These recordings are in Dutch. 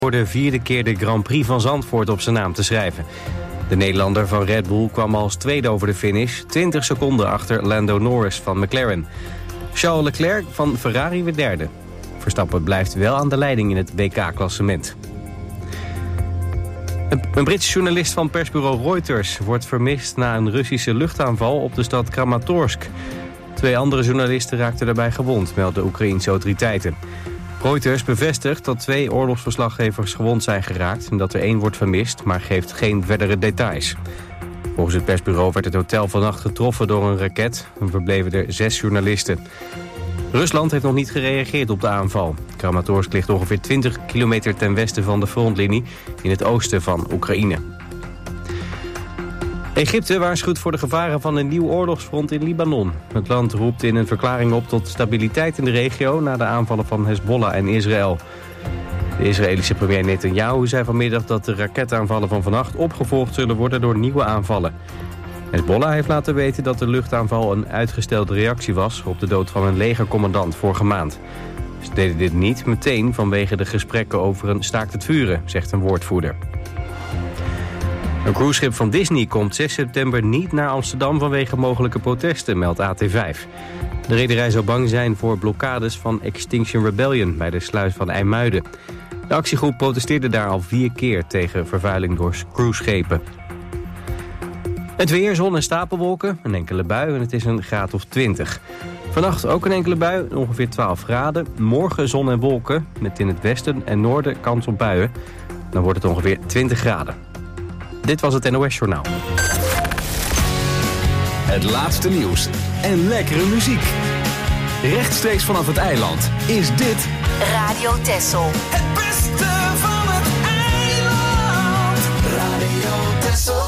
voor de 4e keer de Grand Prix van Zandvoort op zijn naam te schrijven. De Nederlander van Red Bull kwam als tweede over de finish, 20 seconden achter Lando Norris van McLaren. Charles Leclerc van Ferrari werd derde. Verstappen blijft wel aan de leiding in het WK-klassement. Een Britse journalist van persbureau Reuters wordt vermist na een Russische luchtaanval op de stad Kramatorsk. 2 andere journalisten raakten daarbij gewond, melden Oekraïense autoriteiten. Reuters bevestigt dat 2 oorlogsverslaggevers gewond zijn geraakt en dat er 1 wordt vermist, maar geeft geen verdere details. Volgens het persbureau werd het hotel vannacht getroffen door een raket en verbleven er 6 journalisten. Rusland heeft nog niet gereageerd op de aanval. Kramatorsk ligt ongeveer 20 kilometer ten westen van de frontlinie in het oosten van Oekraïne. Egypte waarschuwt voor de gevaren van een nieuw oorlogsfront in Libanon. Het land roept in een verklaring op tot stabiliteit in de regio na de aanvallen van Hezbollah en Israël. De Israëlische premier Netanyahu zei vanmiddag dat de raketaanvallen van vannacht opgevolgd zullen worden door nieuwe aanvallen. Hezbollah heeft laten weten dat de luchtaanval een uitgestelde reactie was op de dood van een legercommandant vorige maand. Ze deden dit niet meteen vanwege de gesprekken over een staakt het vuren, zegt een woordvoerder. Een cruiseschip van Disney komt 6 september niet naar Amsterdam vanwege mogelijke protesten, meldt AT5. De rederij zou bang zijn voor blokkades van Extinction Rebellion bij de sluis van IJmuiden. De actiegroep protesteerde daar al 4 keer tegen vervuiling door cruiseschepen. Het weer, zon en stapelwolken, een enkele bui en het is een graad of 20. Vannacht ook een enkele bui, ongeveer 12 graden. Morgen zon en wolken, met in het westen en noorden kans op buien. Dan wordt het ongeveer 20 graden. Dit was het NOS Journaal. Het laatste nieuws en lekkere muziek. Rechtstreeks vanaf het eiland is dit Radio Texel. Het beste van het eiland. Radio Texel.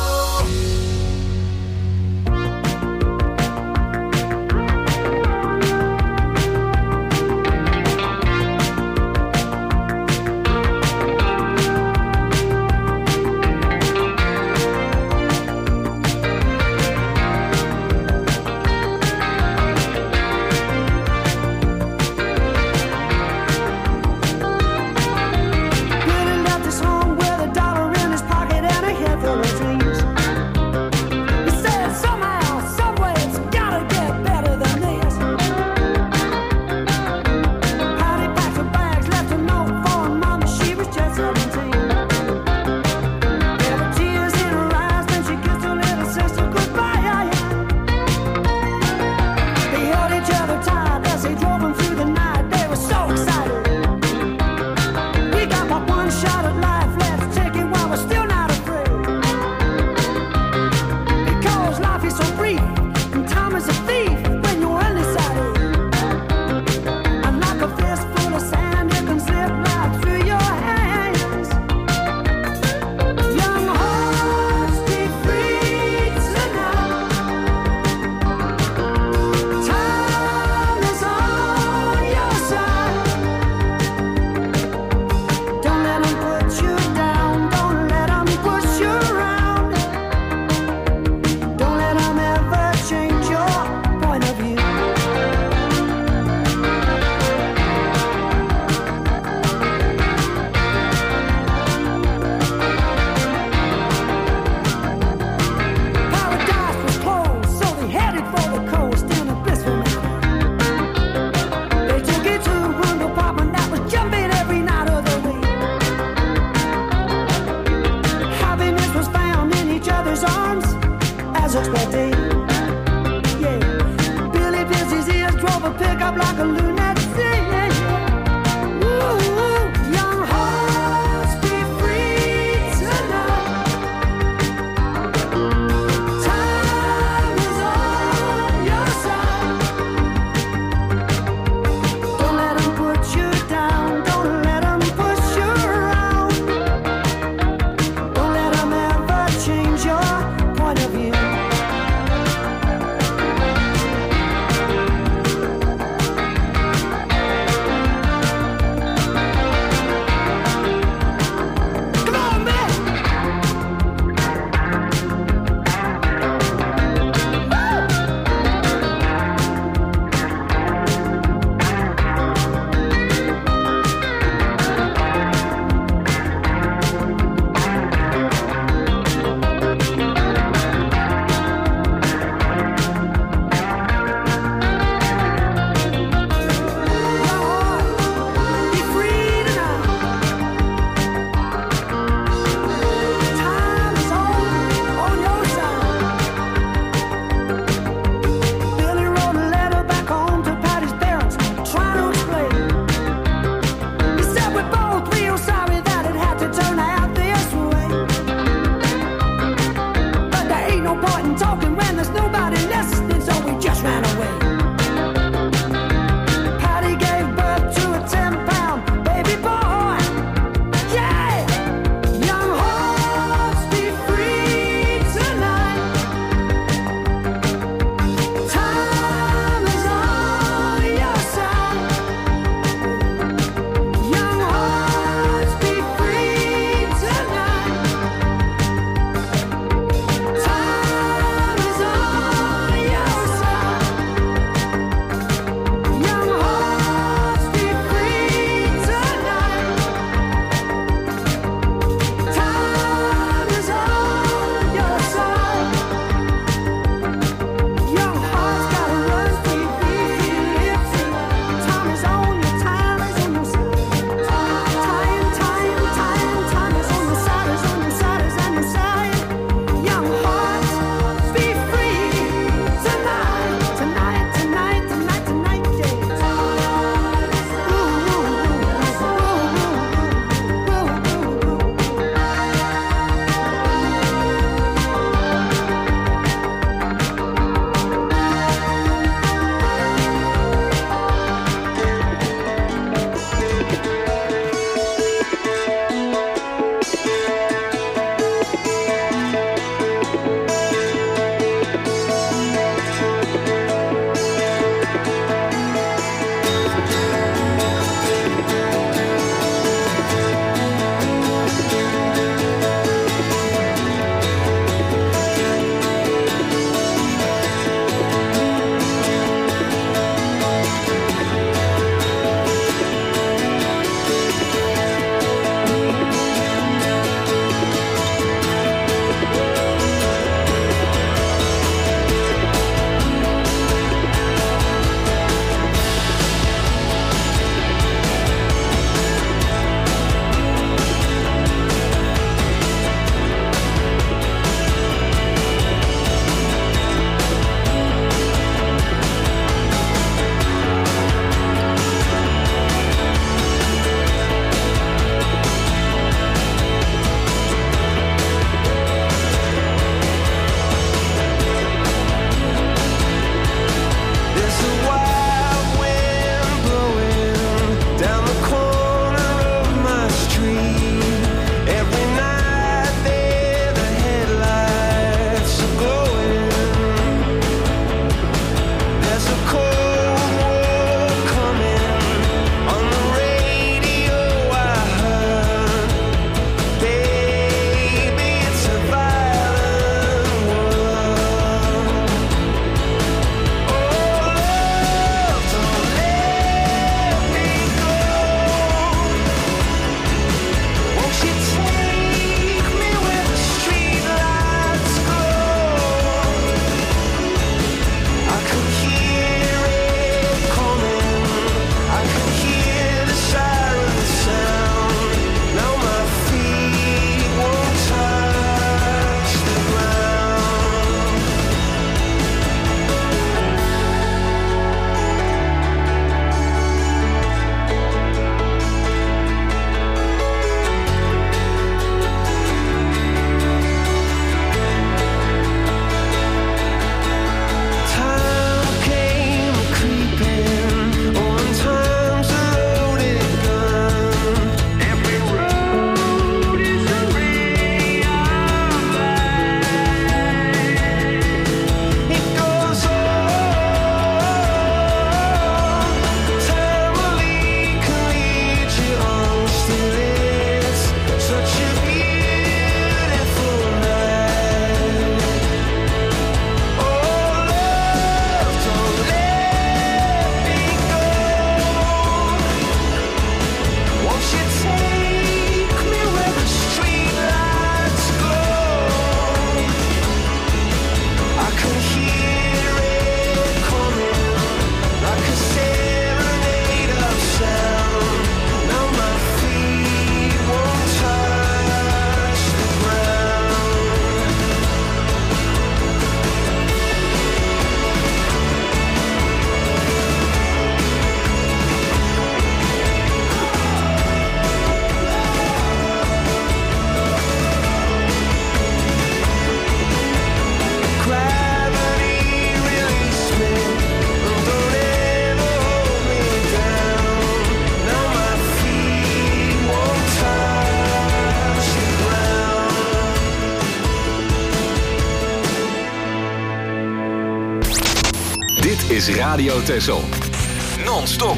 is Radio Texel. Non-stop.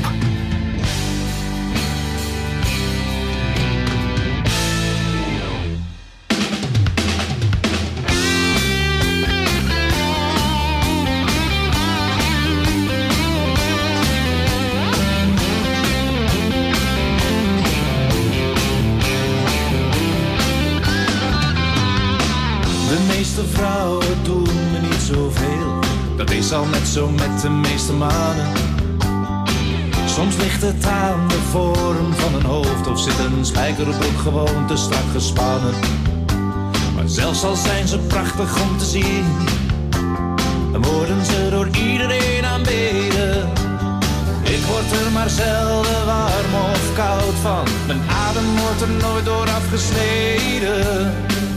De meeste vrouwen doen me niet zoveel. Dat is al net zo met de meeste mannen. Soms ligt het aan de vorm van een hoofd, of zit een spijkerbroek gewoon te strak gespannen. Maar zelfs al zijn ze prachtig om te zien, dan worden ze door iedereen aanbeden. Ik word er maar zelden warm of koud van. Mijn adem wordt er nooit door afgesneden.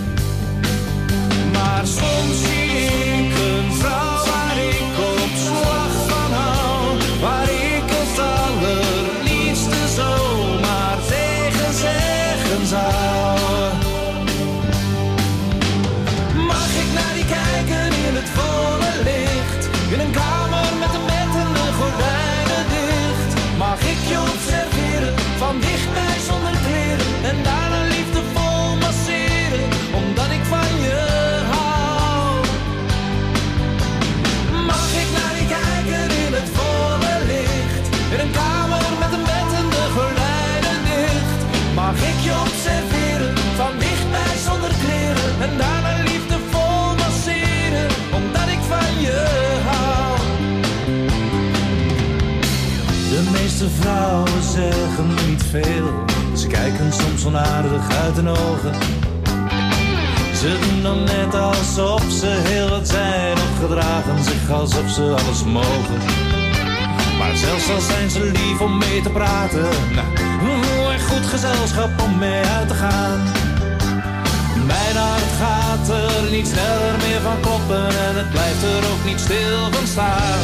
Maar soms zie ik een vrouw waar ik op slag van hou, waar ik het allerliefste zomaar tegen zeggen zou. Mag ik naar die kijken in het volle licht, in een kamer met een bed en de gordijnen dicht? Mag ik je observeren, van dichtbij zonder kleren, en daarna liefdevol masseren, omdat ik van je in een kamer met een bed en de gordijnen dicht? Mag ik je observeren, van dichtbij zonder kleren, en daarna liefdevol masseren, omdat ik van je hou? De meeste vrouwen zeggen niet veel. Ze kijken soms onaardig uit hun ogen. Ze doen dan net alsof ze heel wat zijn, of gedragen zich alsof ze alles mogen. Maar zelfs al zijn ze lief om mee te praten, nou, echt goed gezelschap om mee uit te gaan. Mijn hart gaat er niet sneller meer van kloppen, en het blijft er ook niet stil van staan.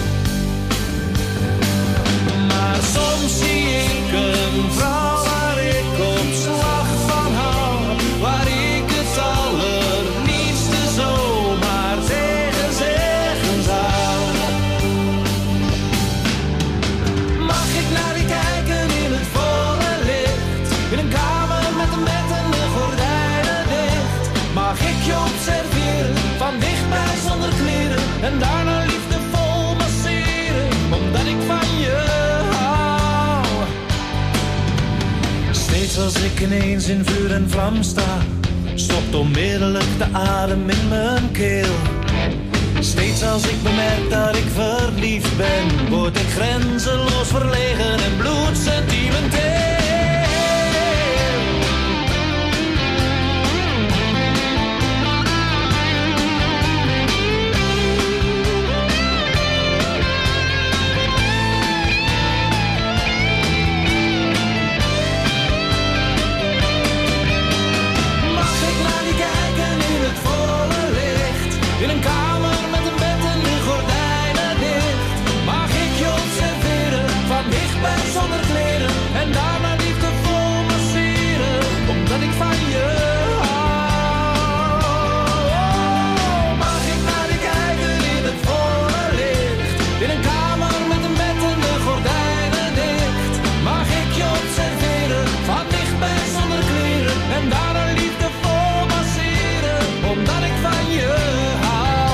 Maar soms zie ik een vrouw waar ik op slag van hou, waar ik het allerliefste zomaar tegen zeggen zou. Mag ik naar die kijken in het volle licht, in een kamer met een bed en de gordijnen dicht? Mag ik je observeren, van dichtbij zonder kleren, en daarna liefdevol masseren, omdat ik van je hou? Steeds als ik ineens in vuur en vlam sta, stopt onmiddellijk de adem in mijn keel. Steeds als ik bemerk dat ik verliefd ben, word ik grenzeloos verlegen en bloedsentimenteel. Mag ik naar die kijken in het volle licht, in een kamer met een bed en de gordijnen dicht? Mag ik je observeren, van dichtbij zonder kleren, en daarna liefdevol masseren, omdat ik van je hou? Mag ik naar die kijken in het volle licht, in een kamer met een bed en de gordijnen dicht? Mag ik je observeren, van dichtbij zonder kleren, en daarna liefdevol masseren, omdat ik van je hou?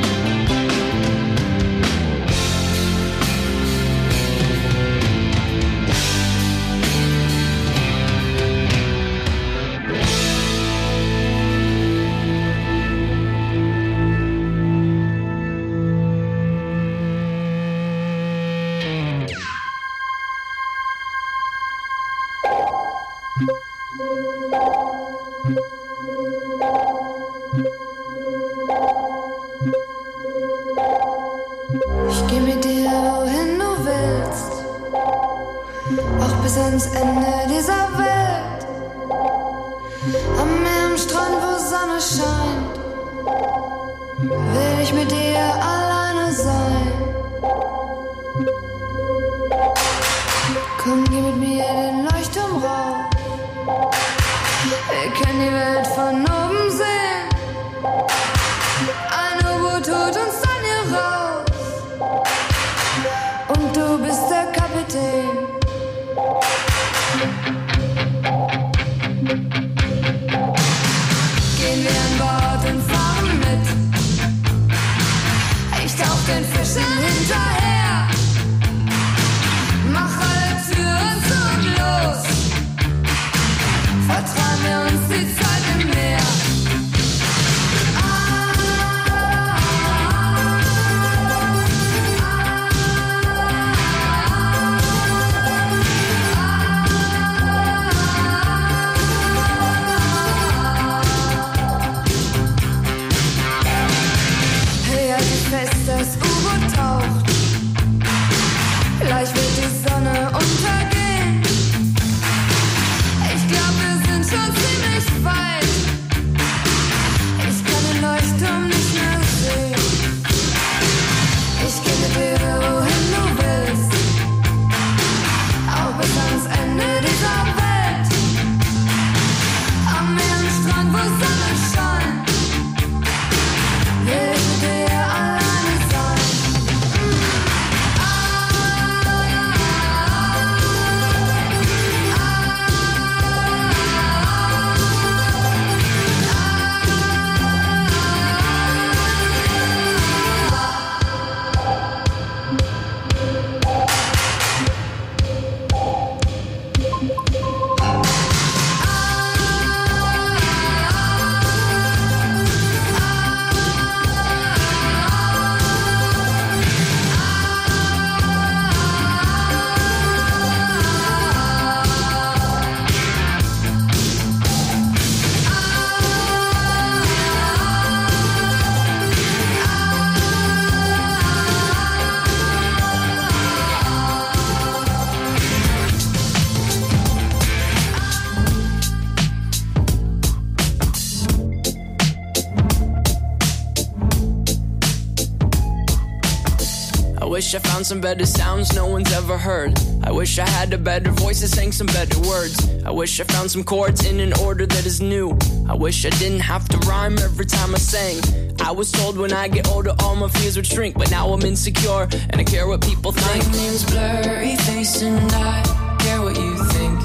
Ich geh mit dir, wohin du willst, auch bis ans Ende dieser Welt. Am Meer, am Strand, wo Sonne scheint, will ich mit dir alleine sein. Komm, geh mit mir den Leuchtturm rauf, wir können die Welt von oben sehen. Ein U-Boot holt uns dann hier raus. wir an Bord und fahren mit. Ich tauch den Fischen hinterher, mach alle Türen zu und los. Vertrauen wir uns die Zeit im Meer. Das U-Boot taucht, gleich wird die Sonne untergehen. Ich glaube, wir sind schon ziemlich weit. Ich kann den Leuchtturm nicht mehr sehen. Ich gebe dir, wohin du willst, auch bis ans Ende dieser Welt. Am Meer, am Strand, wo Sonne scheint, will ich dir allein. I wish I found some better sounds no one's ever heard. I wish I had a better voice that sang some better words. I wish I found some chords in an order that is new. I wish I didn't have to rhyme every time I sang. I was told when I get older all my fears would shrink, but now I'm insecure and I care what people think. My name's Blurry Face and I care what you think.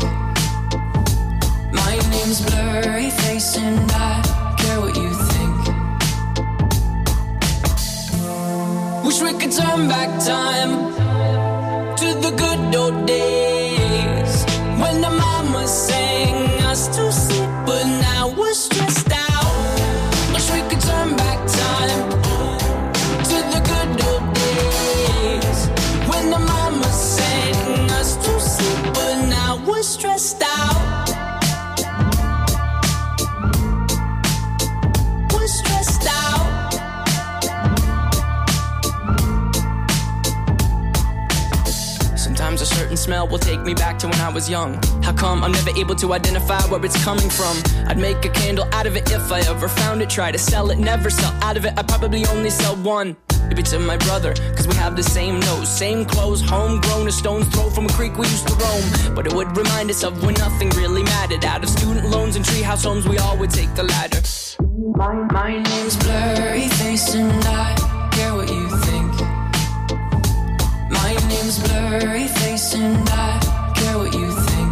My name's Blurry Face and I care what you think. Wish we could turn back time to the good old days when the mama sang us to sleep, but now we're stressed out. Wish we could turn back time to the good old days when the mama sang us to sleep, but now we're stressed out. We're stressed out. Sometimes a certain smell will take me back to when I was young. How come I'm never able to identify where it's coming from? I'd make a candle out of it if I ever found it. Try to sell it, never sell out of it. I'd probably only sell one. Maybe to my brother, cause we have the same nose, same clothes, homegrown, a stone's throw from a creek we used to roam. But it would remind us of when nothing really mattered. Out of student loans and treehouse homes, we all would take the ladder. My name's Blurry Face and I care what you think. My name's Blurry Face and I care what you think.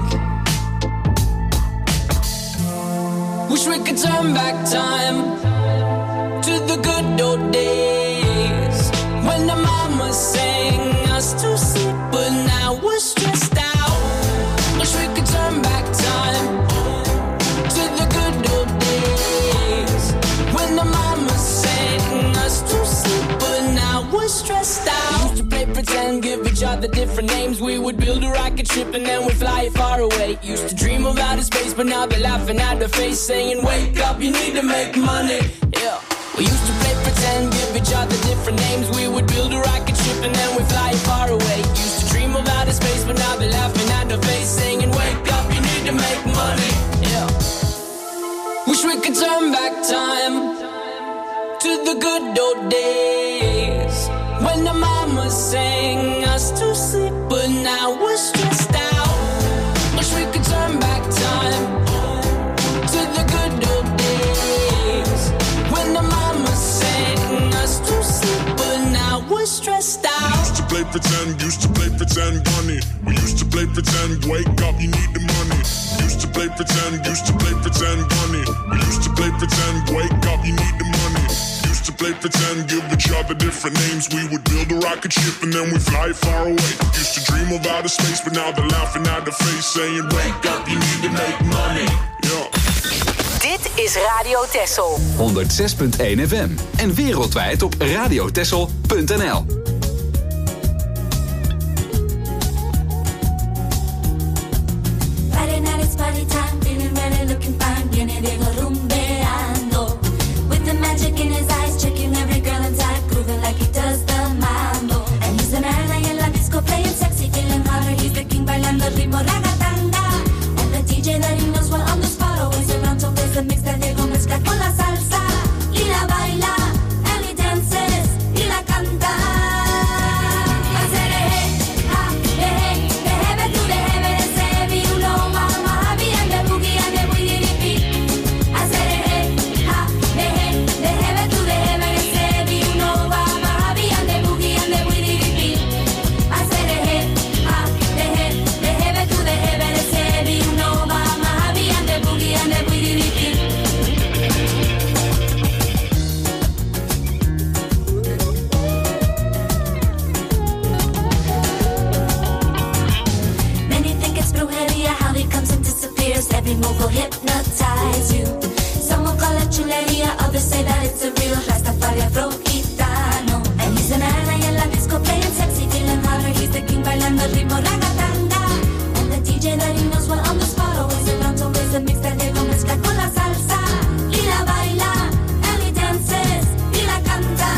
Wish we could turn back time to the good old days when the mama sang us to sleep, but now we're stressed out. Wish we could turn back time to the good old days when the mama sang us to sleep, but now we're stressed out. We used to play pretend, give each other different names. We would build a rocket ship and then we'd fly it far away. Used to dream of outer space, but now they're laughing at the face, saying, wake up, you need to make money. Yeah. We used to play pretend, give each other different names. We would build a rocket ship and then we'd fly it far away. Used to dream of outer space, but now they're laughing at the face, saying, wake up, you need to make money. Yeah. Wish we could turn back time to the good old days when the mama sang us to sleep, but now we're stressed out. Wish we could turn back time to the good old days when the mama sang us to sleep, but now we're stressed out. Used to play pretend, bunny. We used to play pretend, wake up, you need the money. Used to play pretend, bunny. We used to play pretend. pretend. Wake up, you need the money. Used to play pretend, give each other different names. We would build a rocket ship and then we fly far away. Used to dream of outer space, but now they're laughing at the face, saying, wake up, you need to make money. Yeah. Dit is Radio Texel. 106.1 FM. En wereldwijd op radiotexel.nl. Friday night it's party time, feeling ready, looking fine, viene Diego rumbeando. With the magic in his eyes, checking every girl inside, grooving like he does the mambo. And he's an arena in la disco, playing sexy, feeling hotter, he's the king, bailando el ritmo ragatanga. And the DJ that he knows well on the spot, always around, so plays the mix that Diego mezcla con la salsa. Y la baila, and he dances, y la canta. Every move will hypnotize you. Some will call it chuleria, others say that it's a real Rastafari Afro Gitano. And he's an arena en la disco, playing sexy, feeling hotter. He's the king, bailando el ritmo ragatanga. And the DJ that he knows well on the spot, always around, so plays the mix that Diego mezcla con la salsa. Y la baila, and he dances, y la canta.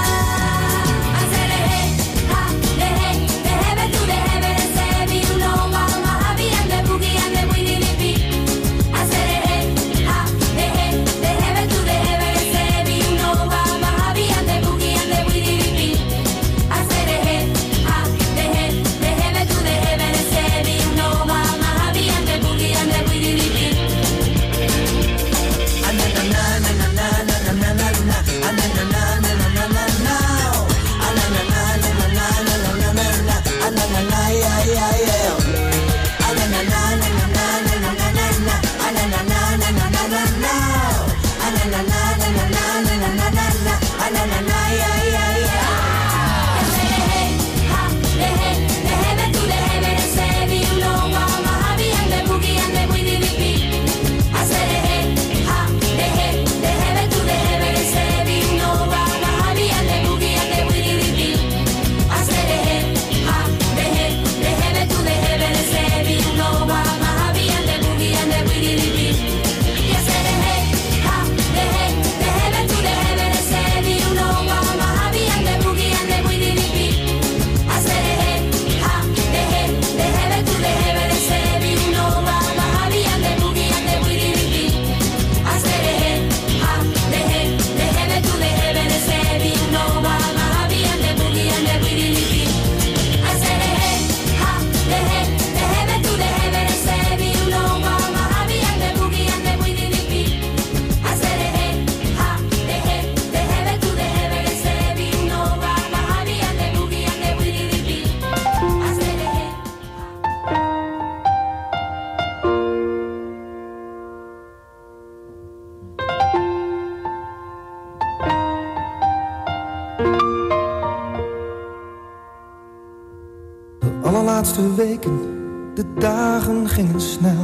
Allerlaatste weken, de dagen gingen snel.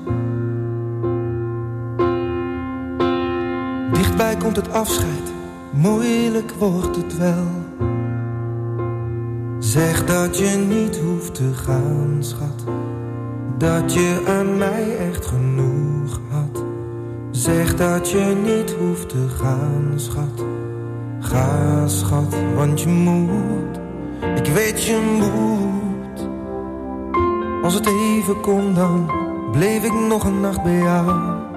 Dichtbij komt het afscheid, moeilijk wordt het wel. Zeg dat je niet hoeft te gaan, schat. Dat je aan mij echt genoeg had. Zeg dat je niet hoeft te gaan, schat. Ga, schat, want je moet. Ik weet je moet. Als het even kon, dan bleef ik nog een nacht bij jou.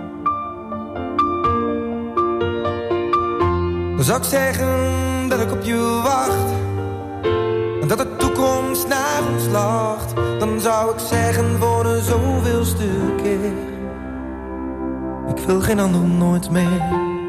Dan zou ik zeggen dat ik op je wacht. En dat de toekomst naar ons lacht. Dan zou ik zeggen voor de zoveelste keer: ik wil geen ander nooit meer.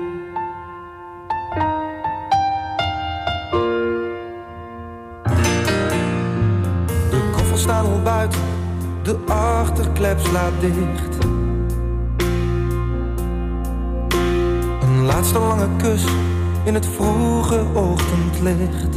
De koffers staan al buiten, de achterklep slaat dicht. laatste lange kus in het vroege ochtendlicht.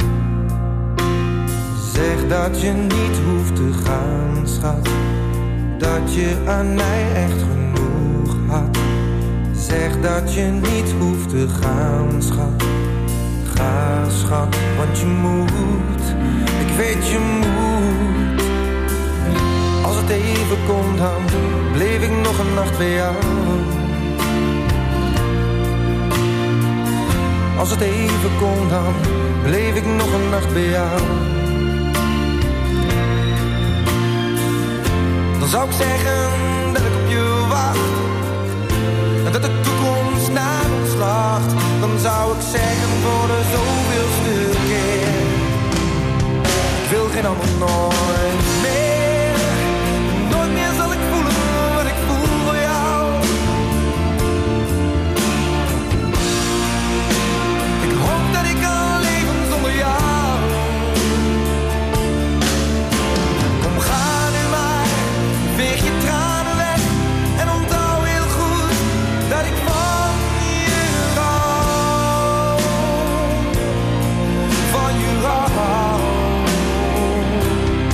Zeg dat je niet hoeft te gaan, schat. Dat je aan mij echt genoeg had. Zeg dat je niet hoeft te gaan, schat. Ga, schat, want je moet. Ik weet je moet. Als het even kon, dan bleef ik nog een nacht bij jou. Als het even kon, dan bleef ik nog een nacht bij jou. Dan zou ik zeggen dat ik op je wacht. En dat de toekomst naar ons lacht. Dan zou ik zeggen voor de zoveelste keer. Ik wil geen ander nooit meer. Nooit meer zal ik voelen wat ik voel voor jou. Ik hoop dat ik kan leven zonder jou. Kom, ga nu maar, veeg je tranen weg. En onthoud heel goed dat ik van je hou. Van je hou.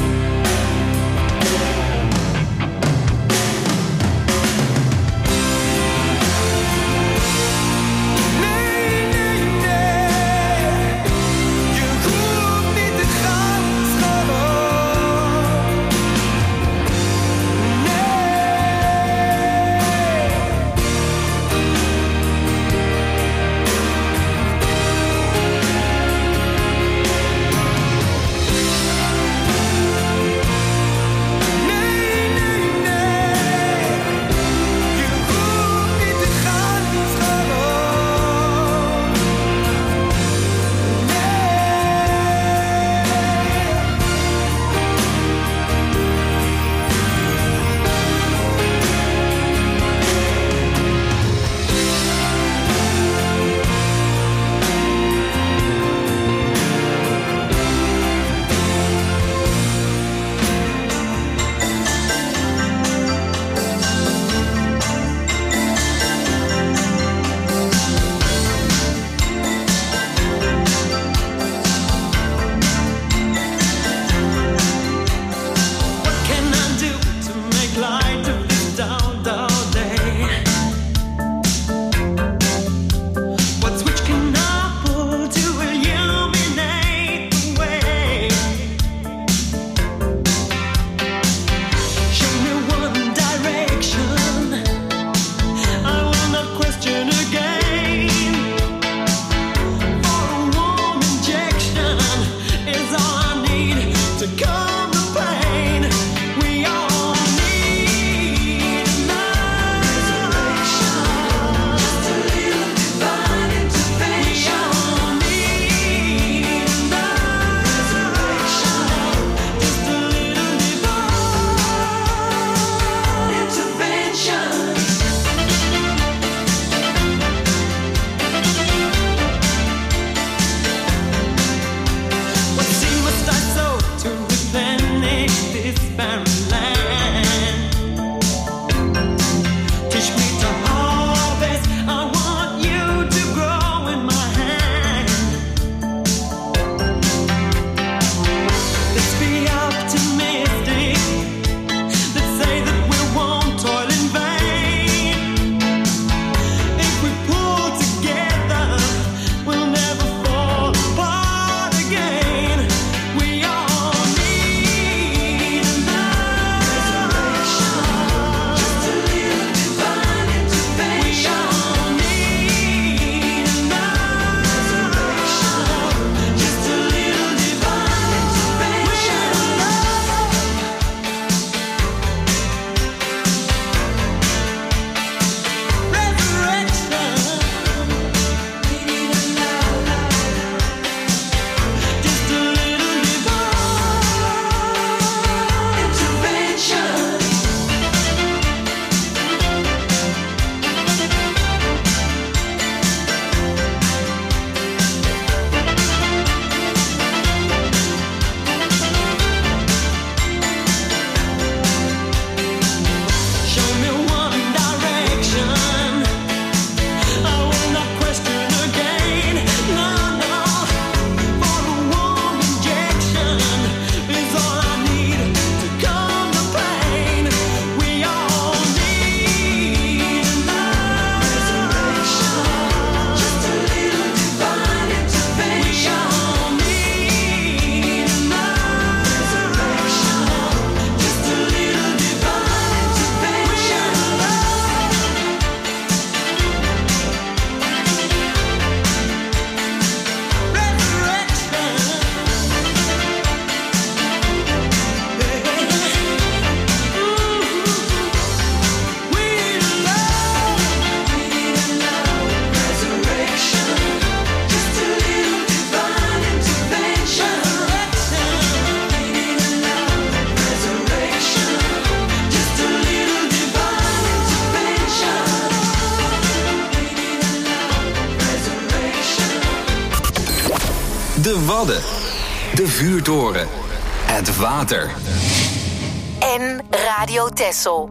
De Wadden. De vuurtoren. Het water. En Radio Texel.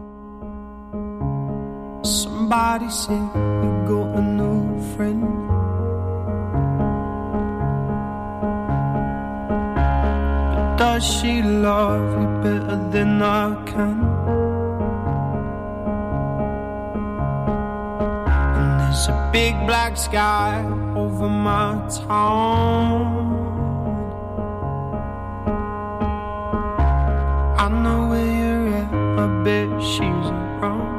Somebody said you got a new friend. But does she love you better than I can? And there's a big black sky over my town. I know where you're at, I bet she's around.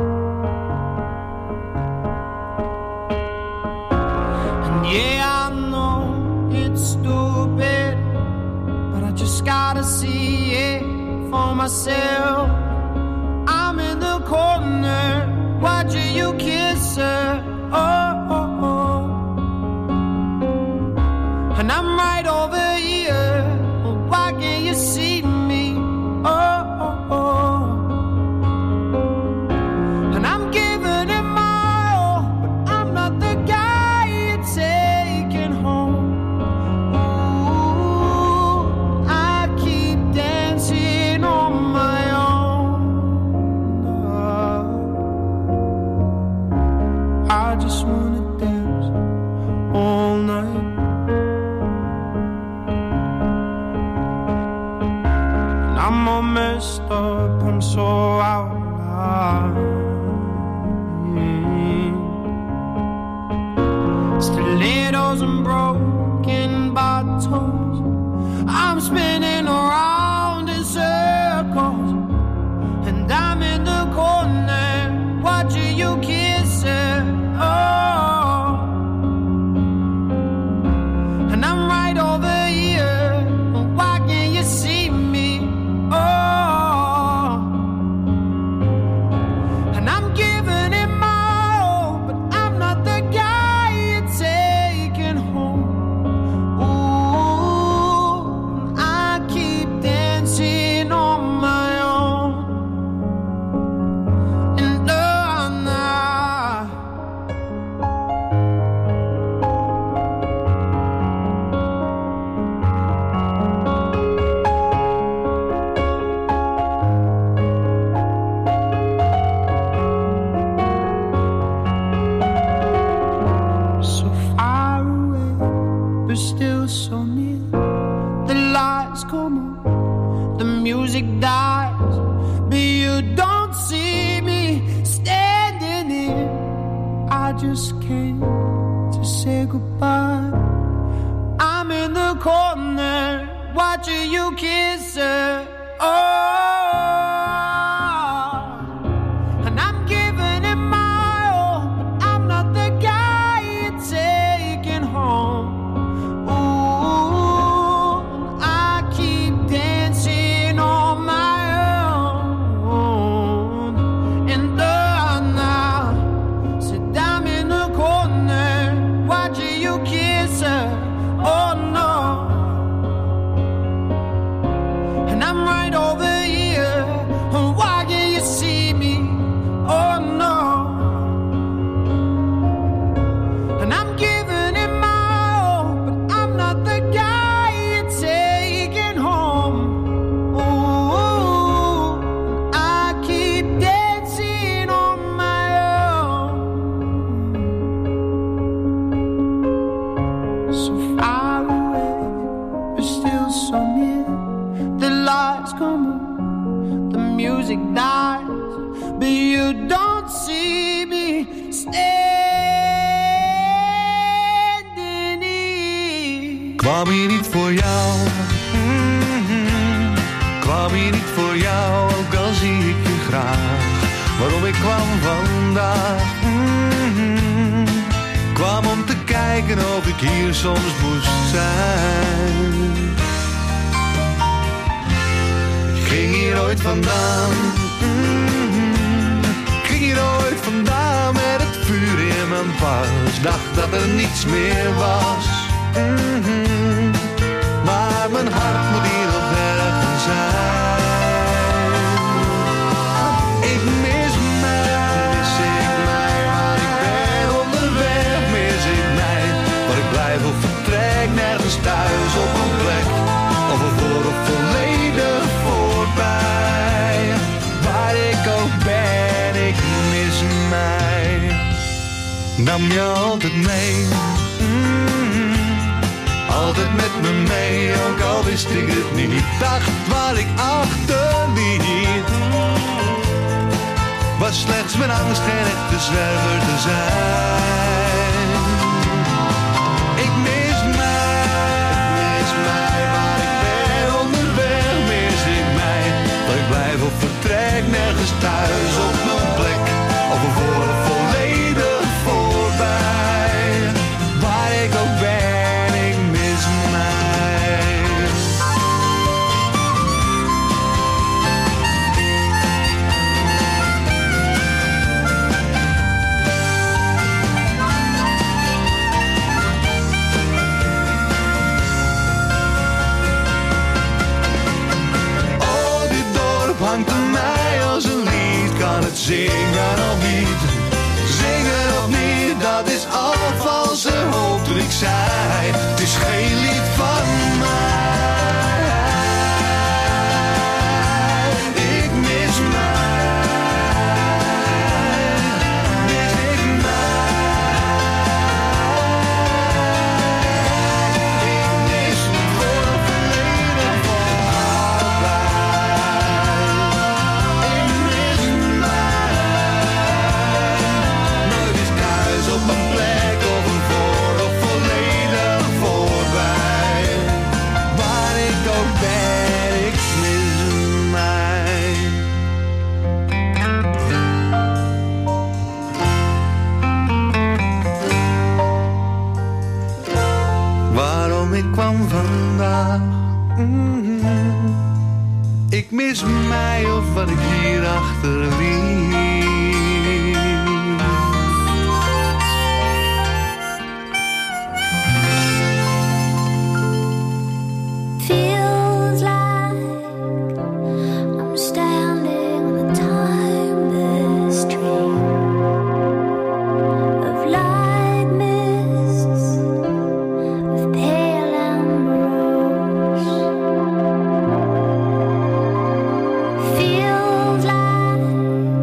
And yeah, I know it's stupid, but I just gotta see it for myself. I'm in the corner, watching you kiss her. Oh, oh, oh. And I'm right over here, why can't you see me? Oh, oh, oh. And I'm giving it my all, but I'm not the guy you're taking home. Ooh, I keep dancing on my own. I just wanna dance all night. I'm all messed up, I'm so out of line. Stilettos and broken bottles, I'm spinning around in circles. And I'm in the corner, watching you kiss her. Oh, and I'm right over here, why can't you see me? Oh, and I'm giving it my all, but I'm not the guy you're taking home. Ooh, I keep dancing on my own. And so far away, but still so near. The lights come on, the music dies, but you don't see me standing here. I just came to say goodbye. I'm in the corner, watching you kiss her. Oh, and I'm giving it my all, but I'm not the guy you're taking home. Ooh, I keep dancing on my own. And now, sit down in the corner, watching you kiss her. Oh no. And I'm right over here, why can't you see me? Oh no. And I'm giving it my all, but I'm not the guy you're taking home. Ooh, I keep dancing on my own. So far away, but still so near. The lights come on, the music dies, but you don't see me standing here. Kwam hier niet voor jou, kwam hier niet voor jou, ook al zie ik je graag. Waarom ik kwam vandaag, kwam om te kijken of ik hier soms moest zijn. Ik ging hier ooit vandaan, ik ging hier ooit vandaan met het vuur in mijn pas. Dacht dat er niets meer was, maar mijn hart moet hier nog ergens zijn. Ik mis mij, waar ik ben onderweg, mis ik mij. Maar ik blijf op vertrek, nergens thuis. nam je altijd mee. Altijd met me mee, ook al wist ik het niet. Dacht waar ik achterliet, was slechts mijn angst geen echte zwerver te zijn. Ik mis mij, waar ik ben onderweg, mis ik mij. Dat ik blijf op vertrek, nergens thuis op mijn plek. Of een woorden volledig voorbij. Waar ik ook ben, ik mis mij. Oh, dit dorp hangt aan mij als een lied. Kan het zingen of niet? Zingen of niet, dat is alle valse hoop toen ik zei. Het is geen lied van mij. Ik mis mij. Mis ik mij. Ik mis voor een verleden van allebei. Ik mis mij. Nooit is thuis op mijn plek of een voor of volledig voorbij. Waar ik ook ben, ik mis mij. Waarom ik kwam vandaag, ik mis mij of wat ik hier achterliet. Feels like I'm standing on a timeless stream of light mists, of pale ambrose. Feels like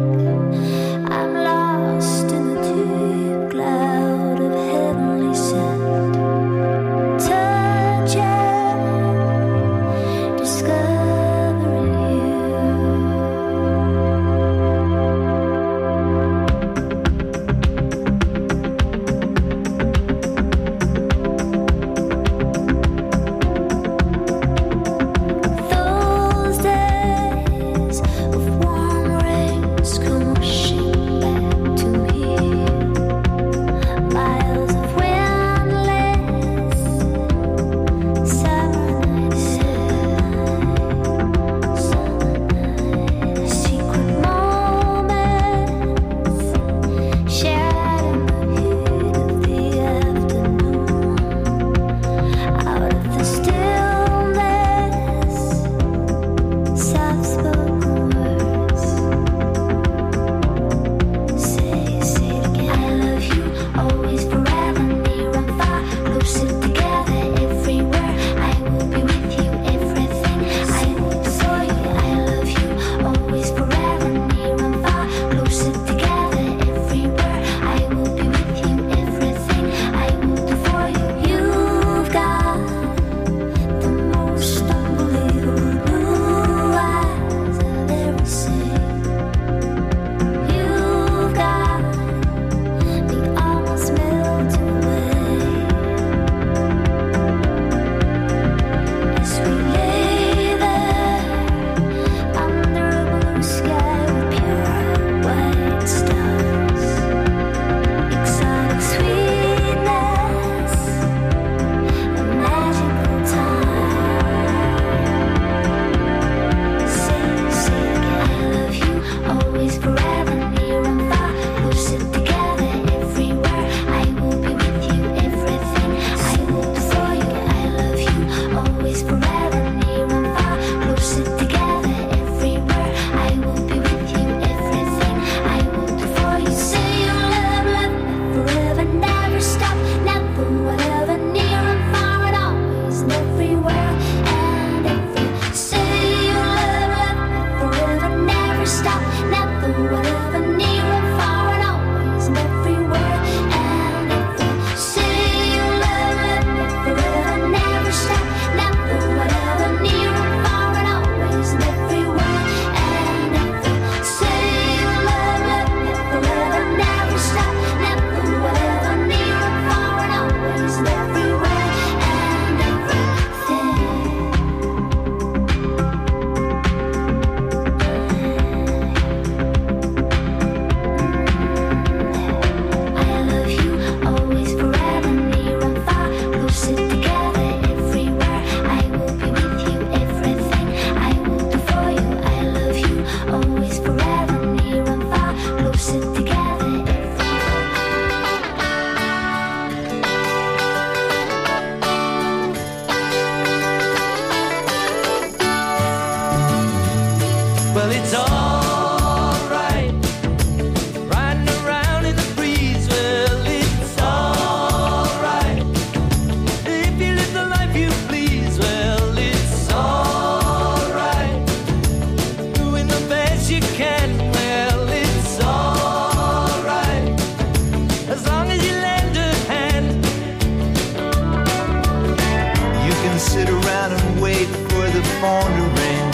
phone to ring,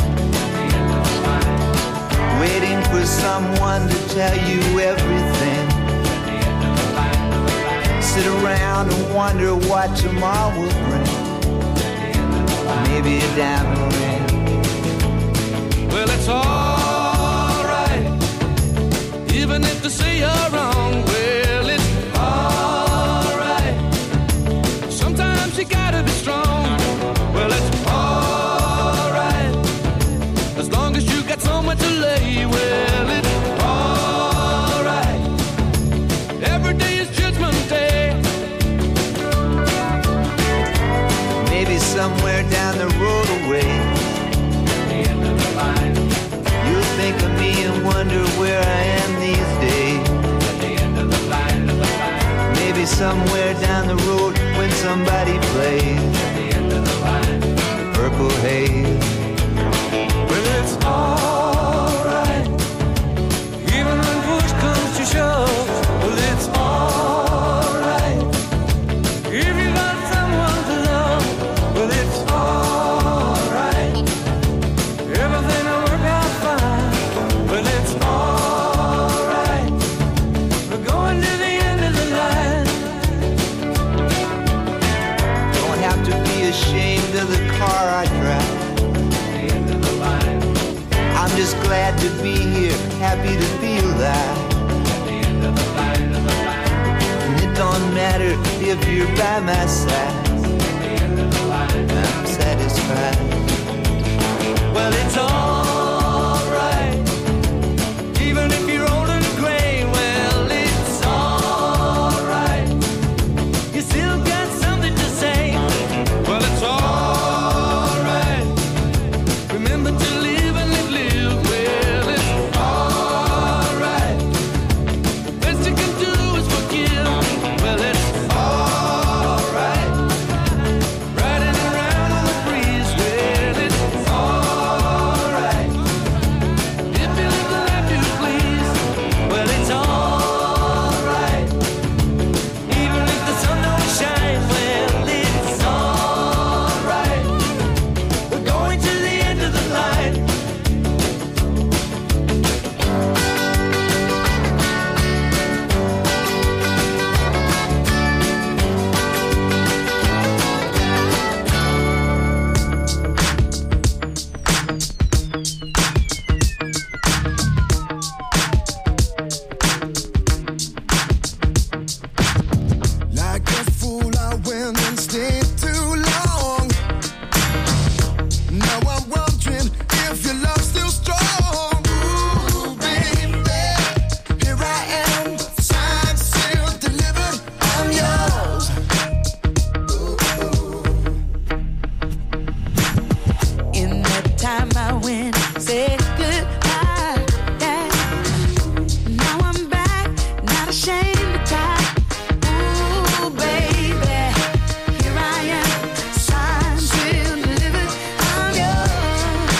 waiting for someone to tell you everything. Sit around and wonder what tomorrow will bring. Maybe a diamond ring. Well, it's alright, even if they say you're wrong. Well, it's alright, sometimes you gotta be strong. Well, it's alright, as long as you got somewhere to lay. Well, it's alright, every day is Judgment Day. Maybe somewhere down the road away, you'll think of me and wonder where I am these days. Maybe somewhere down the road when somebody plays Purple Haze. Well, it's alright, even when push comes to shove. Well, it's alright, if you got someone to love. Well, it's alright, everything will work out fine. Well, it's alright, we're going to the end of the line. Don't have to be ashamed of the car I drive. I'm just glad to be here, happy to be alive. And it don't matter if you're by my side, I'm satisfied. Well, it's alright, even if you're old and gray. Well, it's alright, you still got something to say. Well, it's alright, remember to live and live, live. Well, it's alright, the best you can do is forgive. Well, it's alright, riding around on the breeze. Well, it's alright, if you live the life you please. Well, it's alright, even if the sun don't shine. Well, it's alright, we're going to the end of the line. Like a fool, I went and stayed too long. Now I'm wondering if your love's still strong. Ooh, baby, here I am, signed, sealed, delivered. I'm yours. In that time I went, said goodbye, yeah. Now I'm back, not ashamed to die. Ooh, baby, here I am, signed, sealed, delivered. I'm yours.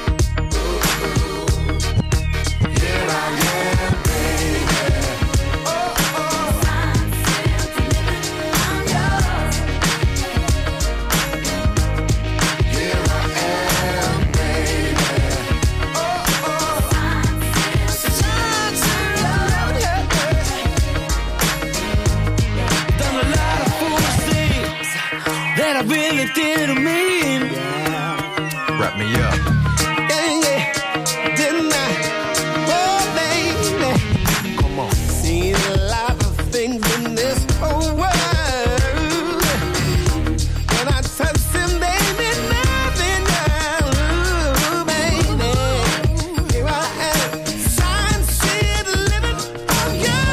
Here I am, baby. Oh, Signed, sealed, delivered. I'm yours. here I am, baby. Oh, Signed, sealed, Done a lot of foolish things that I really didn't mean. wrap me up. Yeah, didn't I? Oh, baby. Come on. Seen a lot of things in this whole world. When I touch them, baby, nothing else. Ooh, baby, here I am, signed, sealed, delivered. I'm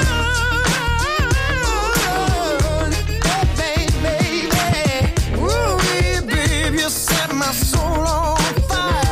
yours. Oh, baby, ooh, baby, you set my soul on fire.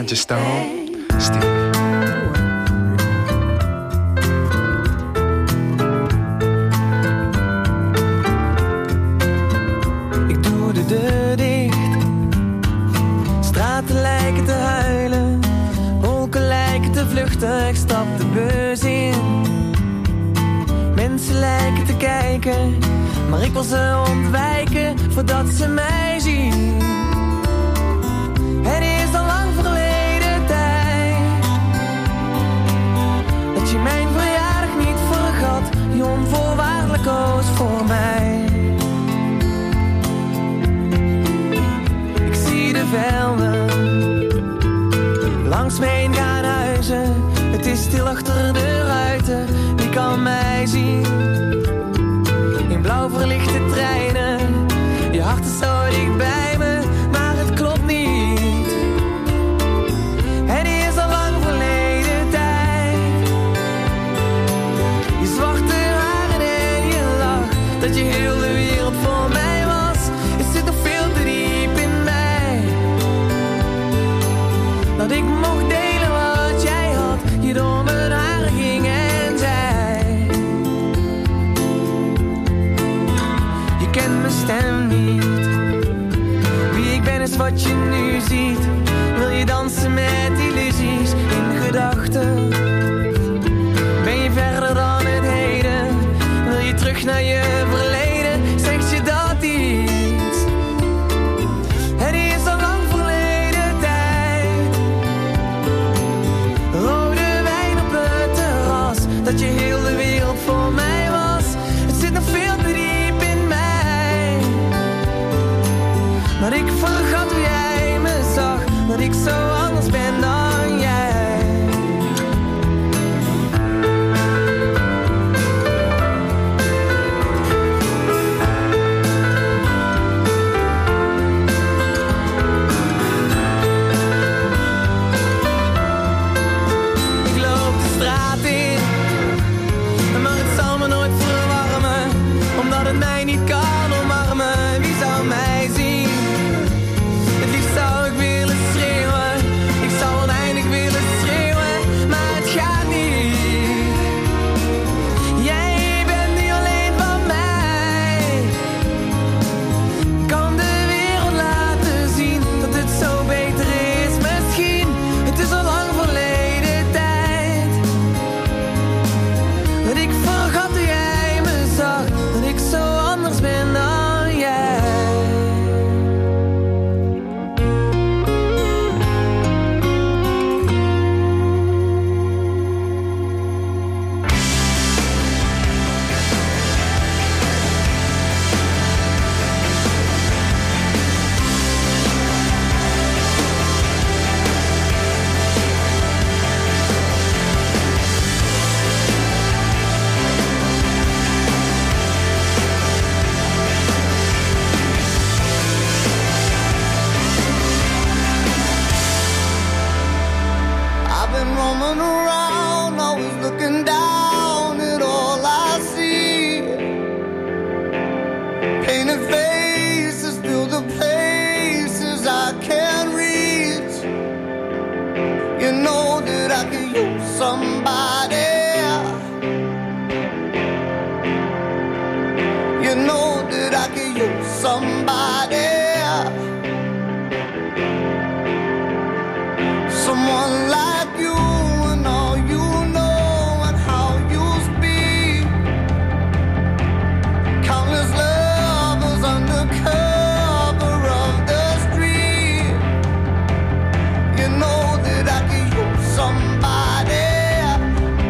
I just don't stick. Ik doe de deur dicht. Straten lijken te huilen. Wolken lijken te vluchten. Ik stap de bus in. Mensen lijken te kijken, maar ik wil ze ontwijken voordat ze mij zien. Het is al lang verleden tijd dat je mijn verjaardag niet vergat, je onvoorwaardelijk koos voor mij. Ik zie de velden langs me heen gaan huizen. Het is stil achter de ruiten, wie kan mij zien? In blauw verlichte treinen, je hart is zo dicht bij me, maar het klopt niet. Het is al lang verleden tijd. Je zwarte haren en je lach, dat je heel de wereld voor mij was. Het zit nog veel te diep in mij, dat ik mocht delen wat jij had, je door mijn haren ging en zei. Je kent mijn stem niet, wie ik ben is wat je nu ziet. Wil je dansen met illusies in gedachten? Ben je verder dan het heden? Wil je terug naar je verleden? Zegt je dat iets? Het is al lang verleden tijd. Rode wijn op het terras, dat je heel de wereld voor mij was. Het zit nog veel te diep in mij, dat ik vergat hoe jij me zag, dat ik zo anders ben dan jij. Ik loop de straat in, maar het zal me nooit verwarmen, omdat het mij niet kan omarmen. Wie zou mij zien? Het liefst zou ik willen schreeuwen, ik zou oneindig willen schreeuwen, maar het gaat niet. Jij bent niet alleen van mij. Kan de wereld laten zien dat het zo beter is misschien. Het is al lang verleden tijd, dat ik vergat hoe jij me zag, dat ik zo anders ben dan jij. I've been roaming around, always looking down at all I see. Painted faces fill the places I can't reach. You know that I could use somebody. You know that I could use somebody. Someone like you and all you know and how you speak. Countless lovers under cover of the street. You know that I could use somebody.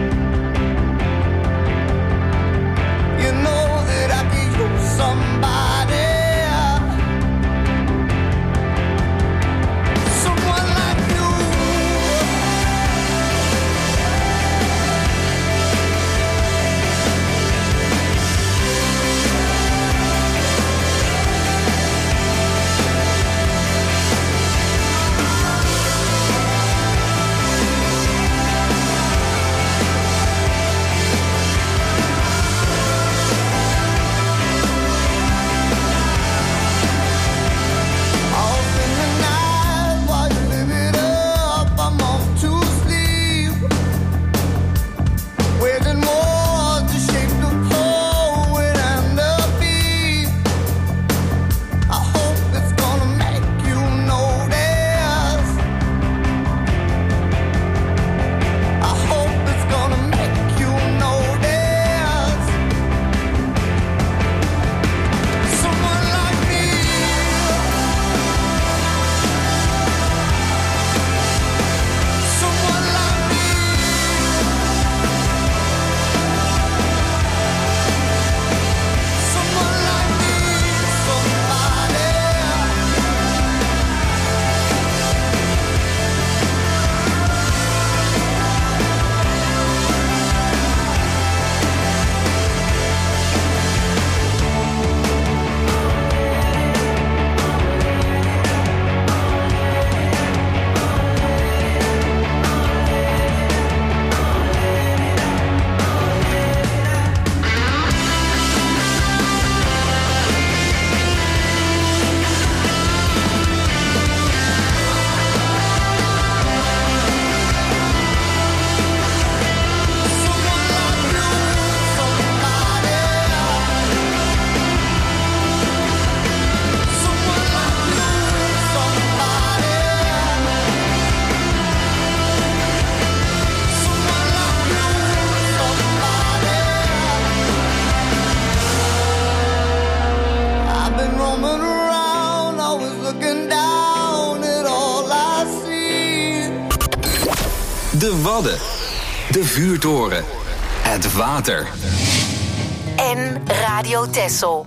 De Wadden. De vuurtoren. Het water. En Radio Texel.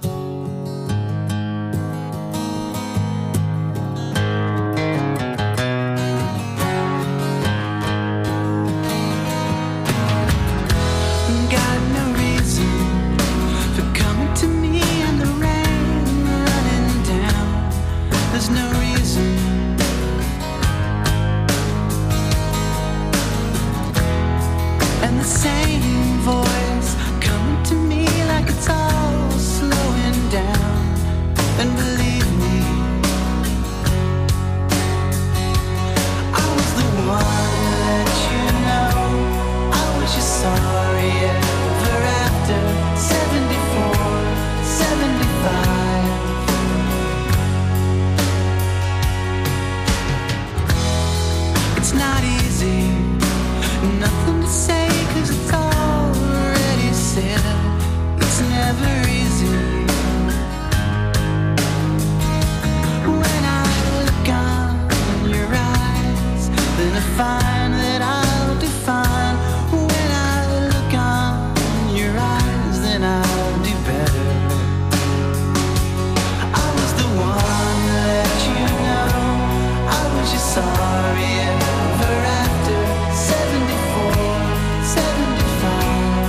Got no reason for coming to me in the rain, running down. There's no reason. And the same voice coming to me like it's all slowing down. And believe me, I was the one that you know. I was just sorry ever after 74, 75. It's not easy, nothing to say 'cause it's already said. It's never easy. When I look on your eyes, then I find that I'll define. When I look on your eyes, then I'll do better. I was the one that you know. I was just sorry ever after 74, 75.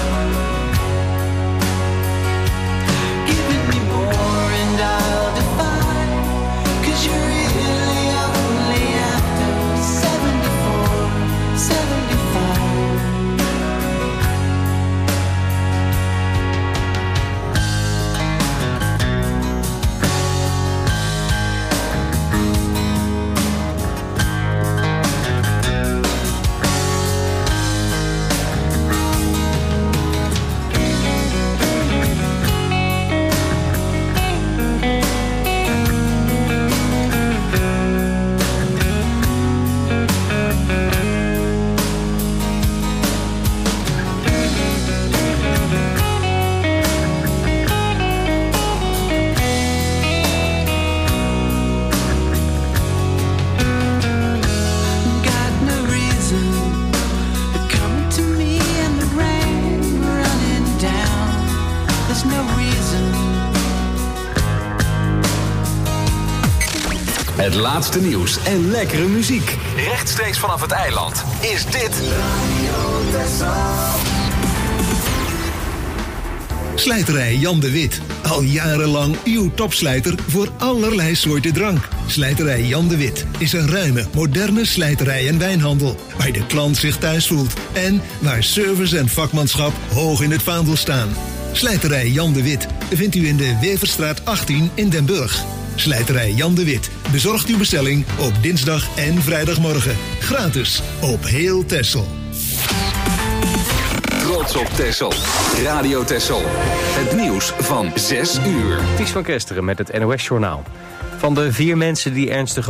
Giving me more and I'll define. 'Cause you're really only after 74, 75. Got no reason for coming to me in the rain, running down. There's no reason. Het laatste nieuws en lekkere muziek. Rechtstreeks vanaf het eiland is dit... Slijterij Jan de Wit. Al jarenlang uw topslijter voor allerlei soorten drank. Slijterij Jan de Wit is een ruime, moderne slijterij en wijnhandel. Waar de klant zich thuis voelt. En waar service en vakmanschap hoog in het vaandel staan. Slijterij Jan de Wit vindt u in de Weverstraat 18 in Den Burg. Slijterij Jan de Wit bezorgt uw bestelling op dinsdag en vrijdagmorgen. Gratis op heel Texel. Trots op Texel. Radio Texel. Het nieuws van 6 uur. Ties van Kesteren met het NOS-journaal. Van de 4 mensen die ernstige